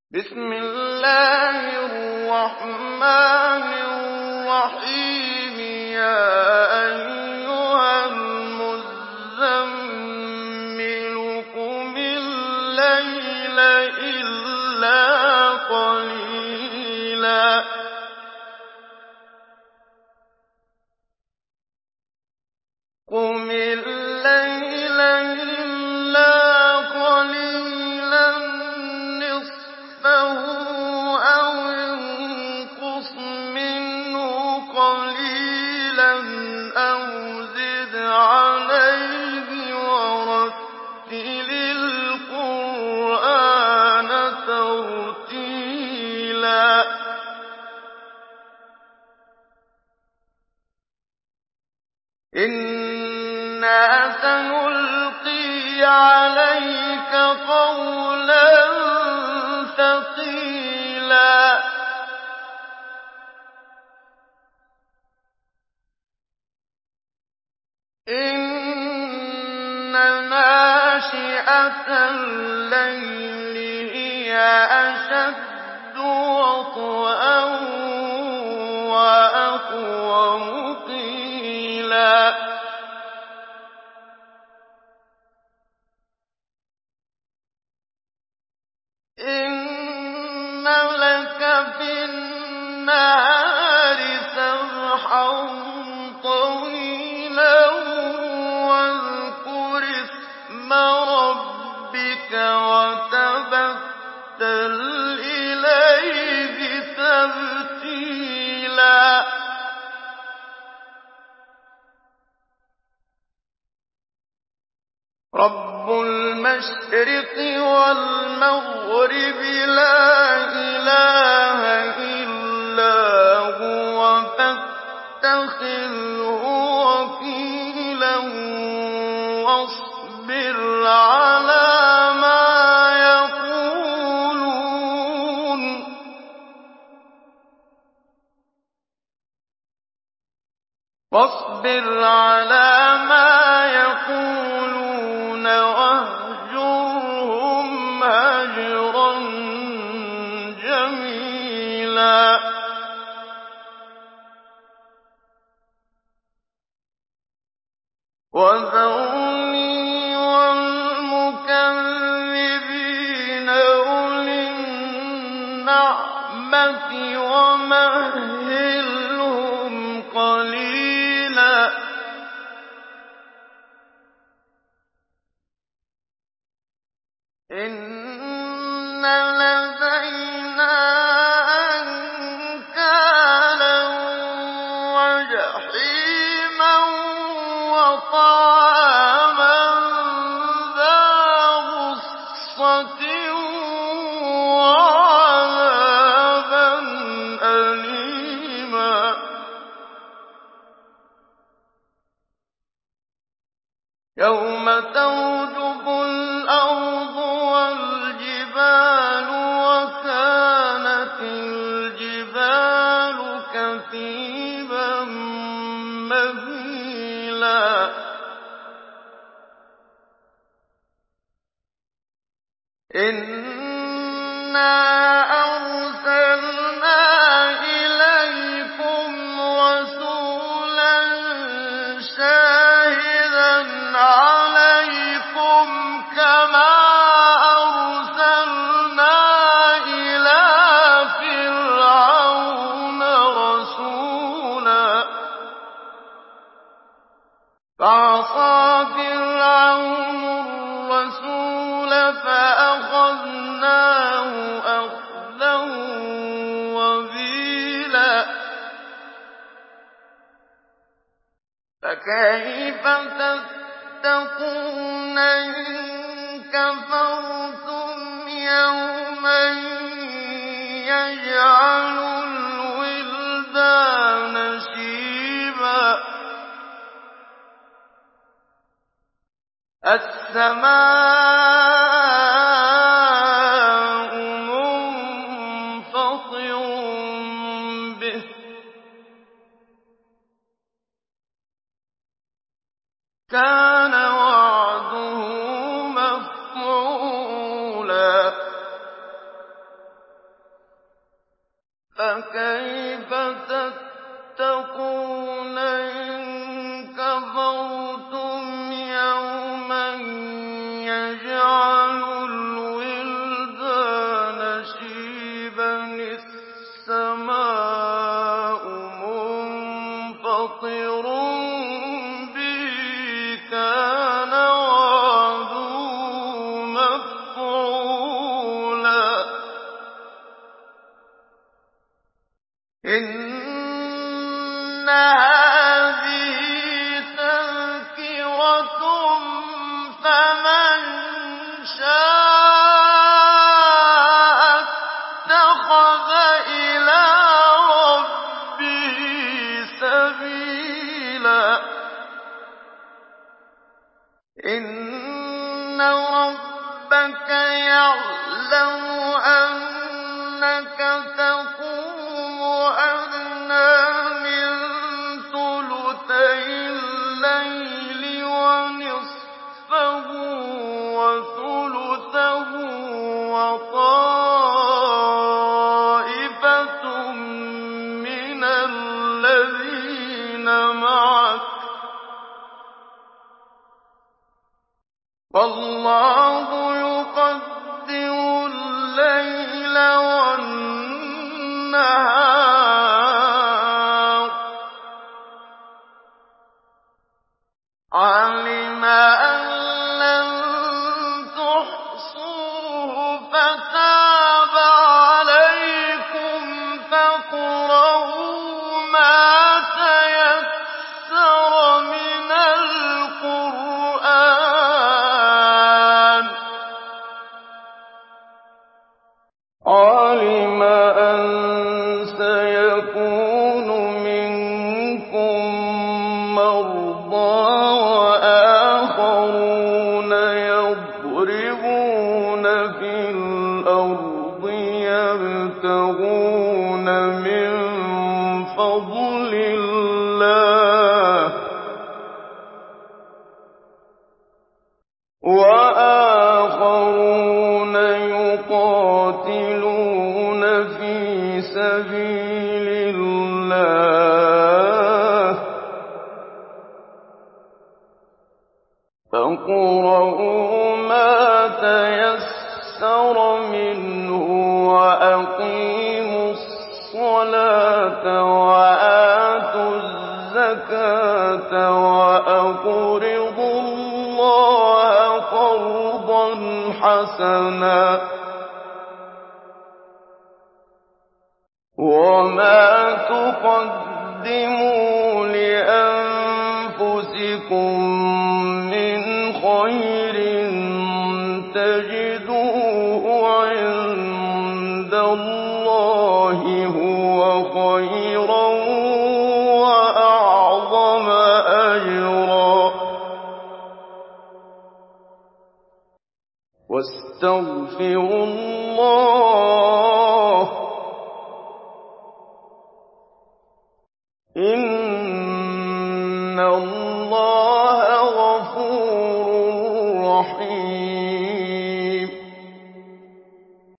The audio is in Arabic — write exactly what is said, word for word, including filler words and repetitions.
بسم الله الرحمن الرحيم يا أيها المزمل قم الليل إلا قليلا قم الليل إلا قليلا نصفه أو انقص منه قليلا أو زد عليه ورتل القرآن ترتيلا إنا سنلقي عليك قولا ثقيلا إن ناشئة الليل هي أشد وطئا وأقوم قيلا إن لك في النهار سبحا طويلا واذكر اسم ربك وتبتل إليه تبتيلا رب المشرق والمغرب لا إله إلا هو فاتخذه وكيلا واصبر على ما يقولون واصبر على ما يقولون واهجرهم هجرا جميلا وذرني والمكذبين أولي النعمة ومهلهم قليلا إن لدينا أنكالا وجحيما وطعاما ذا غصة وعذابا أليما يوم ترجف الأرض والجبال وكانت الجبال كثيبا مهيلا إنا أرسلنا إليكم رسولا شاهدا عليكم كما أرسلنا إلى فرعون رسولا فعصى فرعون الرسول فأخذناه أخذا وبيلا فكيف تتقون إن كفرتم يوما يجعل الولدان شيبا السماء منفطر به كان وعده مفعولا فَكَيْفَ تَتَّقُونَ إِن كَفَرْتُمْ يَوْمًا يَجْعَلُ الْوِلْدَانَ شِيبًا السَّمَاءُ مُنفَطِرٌ بِهِ كَانَ وَعْدُهُ مَفْعُولًا إِنَّ هَٰذِهِ تَذْكِرَةٌ فَمَن شَاءَ اتَّخَذَ إِلَىٰ رَبِّهِ سَبِيلًا إِنَّ رَبَّكَ يَعْلَمُ أَنَّكَ تَقُومُ أَدْنَىٰ مِن ثُلُثَيِ اللَّيْلِ وَنِصْفَهُ وَثُلُثَهُ وَطَائِفَةٌ مِّنَ الَّذِينَ مَعَكَ ۚ وَاللَّهُ يُقَدِّرُ اللَّيْلَ وَالنَّهَارَ ۚ عَلِمَ أَن لَّن تُحْصُوهُ فَتَابَ عَلَيْكُمْ فَاقْرَءُوا مَا تَيَسَّرَ مِنَ الْقُرْآنِ ۚ عَلِمَ أَن سَيَكُونُ مِنكُم مَّرْضَىٰ وَآخَرُونَ يَضْرِبُونَ فِي الْأَرْضِ يَبْتَغُونَ مِن فَضْلِ اللَّهِ ۙ وَآخَرُونَ يُقَاتِلُونَ فِي سَبِيلِ اللَّهِ ۖ فاقرؤوا مَا تَيَسَّرَ مِنْهُ وَأَقِيمُوا الصَّلَاةَ وَآتُوا الزَّكَاةَ وَأَقْرِضُوا اللَّهَ قَرْضًا حَسَنًا ۚ وَمَا تُقَدِّمُوا لِأَنفُسِكُم مِّنْ خَيْرٍ تَجِدُوهُ عِندَ اللَّهِ هُوَ خَيْرًا وَأَعْظَمَ أَجْرًا ۚ وَاسْتَغْفِرُوا اللَّهَ ۖ إِنَّ اللَّهَ غَفُورٌ رَّحِيمٌ